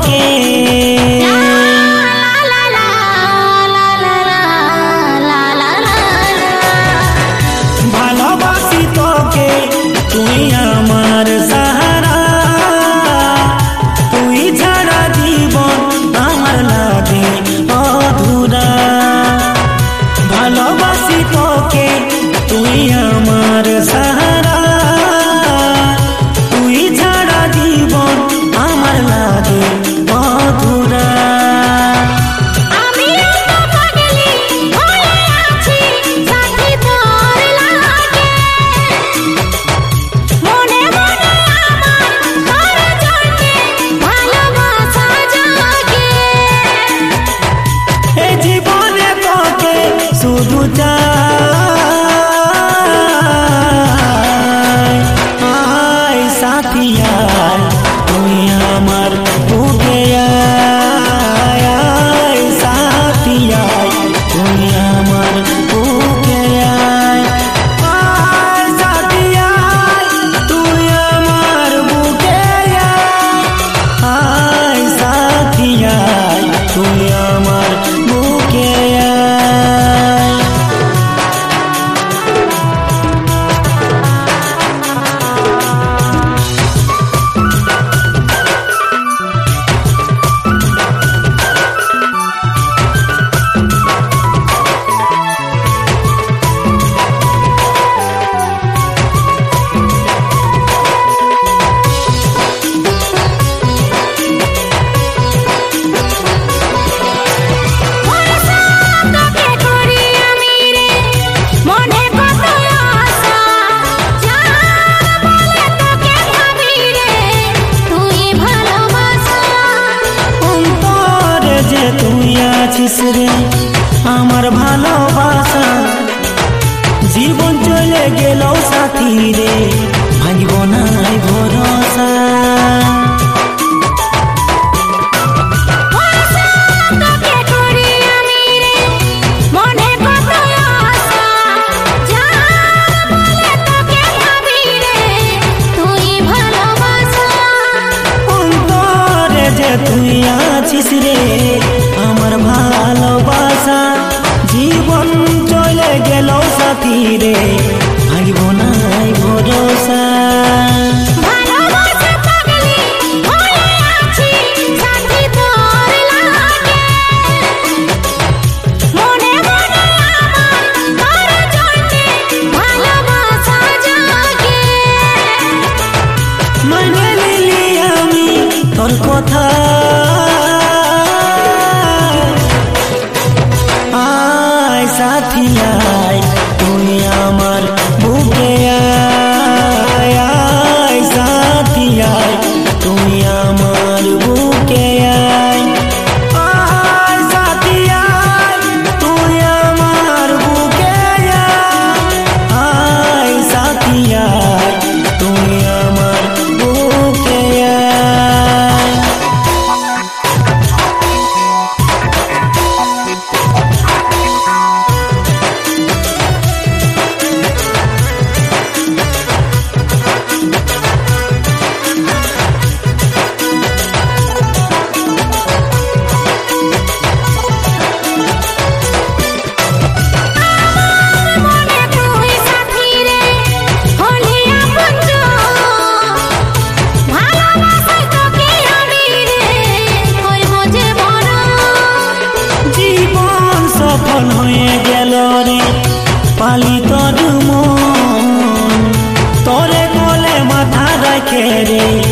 তোকে ভালোবাসি তোকে তুই আমার সাহারা তুই ছাড়া জীবন আমার লাগে অধুরা ভালোবাসি তোকে তুই আমার সাহারা তুই ছাড়া জীবন আমার লাগে অধুরা শুধু চাই সাথী আয় তুই আমার বুকে আয় সাথী আয় তুই আমার বুকে আয় সাথী আয় তুই আমার বুকে আয় সাথী আয় তুই আমার বুকে তুই আছিস রে আমার ভালোবাসা জীবন চলে গেল সাথী রে ভাঙব নাই ভরসা অন্তরে যে তুই আছিস রে আমার ভালোবাসা জীবন চলে গেল সাথী রে ভাঙব নাই ভরসা মানে নিলি আমি তোর কথা সাথী আয় তুই আমার বুকে আয় সাথী আয় তুই আমার বুকে আয় সাথী আয় তুই আমার বুকে আয় সাথী আয় তুই আমার বুকে আয় সফল হয়ে গেল রে পালি তোর মন তোরে কোলে মাথা রাখে রে